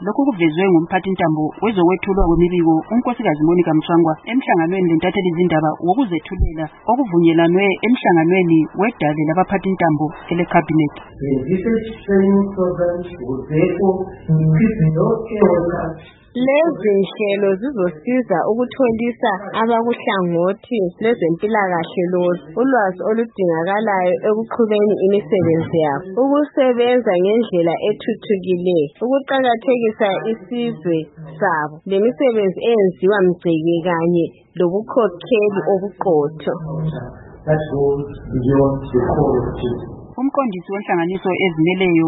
lokhu kuvezwe ngumphathintambo wezokwethulwa kwemibiko unkosikazi Monica Mshangwa emhlanganweni lentatheli izindaba wokuzethulela okuvunyelwanwe emhlanganweni wedale labaphathintambo ele-cabinet. Lezi nhlelo zizosiza ukutholisa abakuhlangothi lwezempilakahle ulwazi oludingakalayo ekuqhubeni imisebenzi yabo, ukusebenza ngendlela ethuthukile, ukuqakathekisa isizwe sabo, lemisebenzi eyenziwa mgceke kanye lobukhokheli obuqotho. Umqondisi wenhlanganiso ezimeleyo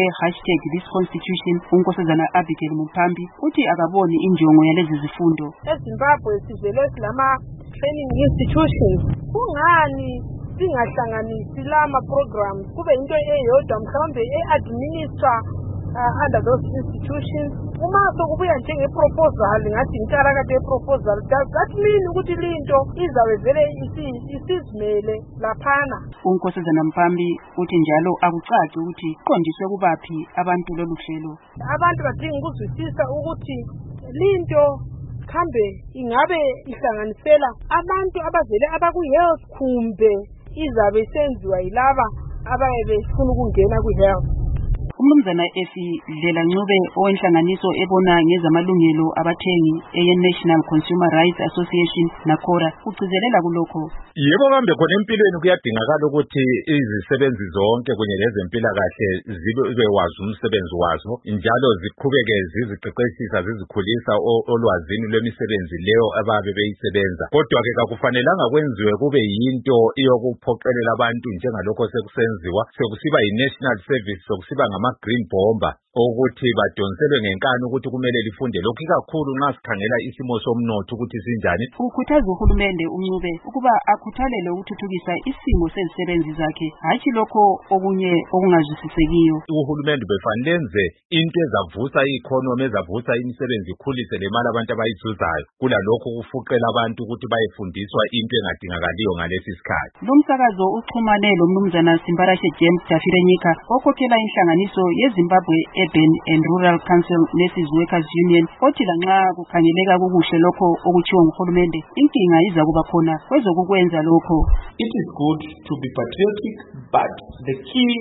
eye#ThisConstitution unkosazana Abigail Muphambi uthi akaboni injongo yalezi zifundo. EZimbabwe sivele silama training institutions. Kungani singahlanganisi lama programs kube into eyodwa mhlawumbe administer under those institutions? Uma sokubuya njenge-proposal ngathi inkarakade ye-proposal, does that mean ukuthi linto izabe vele isizimele laphana? Unkosazana Muphambi uthi njalo akucaci ukuthi qondiswe kubaphi abantu lolu hlelo. Abantu badinga ukuzwisisa ukuthi linto kambe ingabe ihlanganisela abantu abavele abaku-health kumbe izabe isenziwa yilaba abaye befuna ukungena ku-health. Umnumzana Efi Dlela-Ncube owenhlanganiso ebona ngezamalungelo abathengi eye-National Consumer Rights Association NACORA ugcizelela kulokho. Yebo kambe khona empilweni kuyadingakala ukuthi izisebenzi zonke kunye lezempilakahle zibe wazi umsebenzi wazo njalo ziqhubeke ziziqeqeshisa zizikhulisa olwazini lwemisebenzi leyo ababe beyisebenza. Kodwa ke akufanelanga kwenziwe kube yinto yokuphoqelela abantu njengalokho sekusenziwa sekusiba yi-national service sokusiba green bomber ukuthi badonselwe ngenkani ukuthi kumele lifunde lokhu kakhulu nxa sikhangela isimo somnotho ukuthi sinjani. Ukhuthaza uhulumende uNcube ukuba akhuthalele ukuthuthukisa isimo sezisebenzi zakhe, hatshi lokho okunye okungazwisisekiyo. Uhulumende befanele enze into ezavusa i-economy, ezavusa imisebenzi, ikhulise le mali abantu abayizuzayo kulalokho kufuqela abantu ukuthi bayefundiswa into engadingakaliyo ngalesi sikhathi. Lo msakazo uxhumane lo mnumzana Simbarashe James Dafirenyika okhokhela inhlanganiso yeZimbabwe Urban and Rural Council Nurses Workers Union othi lanxa kukhangeleka kukuhle lokho okutshiwo nguhulumende, inkinga iza kuba khona kwezokukwenza lokho. It is good to be patriotic, but the key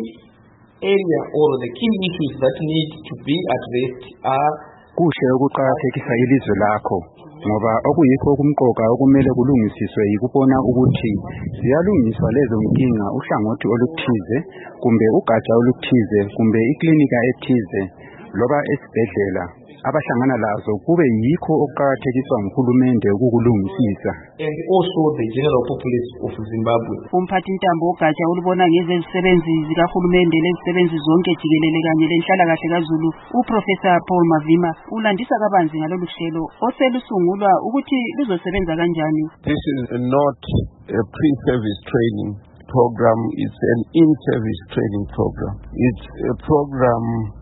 area or the key issues that need to be addressed are kuhle ukuqakathekisa ilizwe lakho, ngoba okuyikho kumqoka okumele kulungisiswe yikubona ukuthi ziyalungiswa lezo nkinga uhlangothi oluthize kumbe ugatsha oluthize kumbe iklinika ethize loba esibhedlela abahlangana lazo kube yikho okuqakathekiswa nguhulumende ukukulungisisa. And also the general populace of Zimbabwe. Umphathintambo ogatsha olubona ngezezisebenzi zikahulumende lezisebenzi zonke jikelele kanye lenhlalakahle kaZulu uProfessor Paul Mavima ulandisa kabanzi ngalolu hlelo oselusungulwa ukuthi luzosebenza kanjani. This is not a pre-service training program, it's an in-service training program. It's a program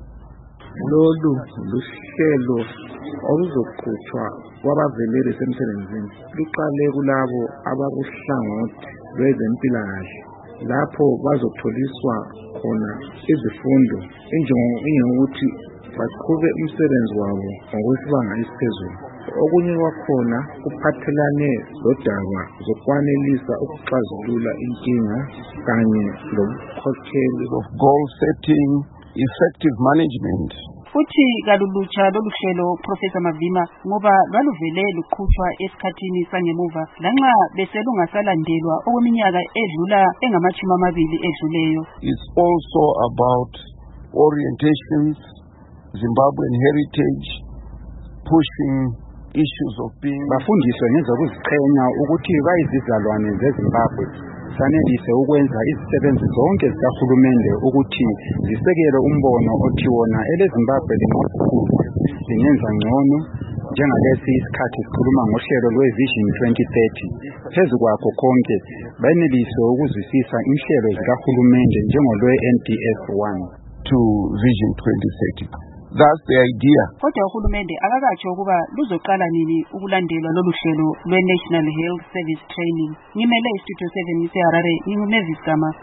lolu luhlelo oluzoqhutshwa kwabavele besemsebenzini, luqale kulabo abakuhlangothi lwezempilakahle lapho bazotholiswa khona izifundo injengokuthi baqhube umsebenzi wabo ngokwesibanga esiphezulu. Okunye kwakhona kuphathelane lodaba zokwanelisa ukuxazulula inkinga kanye lobukhokheli of goal setting, effective management. Futhi kalulutsha lolu hlelo Professor Mavima ngoba lwaluvele luqhutshwa esikhathini sangemuva lanxa beselungasalandelwa okweminyaka edlula engama-20 edluleyo. It's also about orientations, Zimbabwean heritage, pushing issues of being bafundiswe ngezokuziqhenya ukuthi bayizizalwane zeZimbabwe, sanelise ukwenza izisebenzi zonke zikahulumende ukuthi zisekele umbono othi wona eleZimbabwe lingenza ngcono njengalesi isikhathi sikhuluma ngohlelo lweVision 2030. Phezu kwakho konke bayenelise ukuzwisisa inhlelo zikahulumende njengolwe-NDF 1 to Vision 2030. That's the idea. Kodwa uhulumende akakatsho ukuba luzoqala nini ukulandelwa lolu hlelo lwe-National Health Service Training. Ngimele iStudio 7 ngiseHarare, nginguMavis Gama.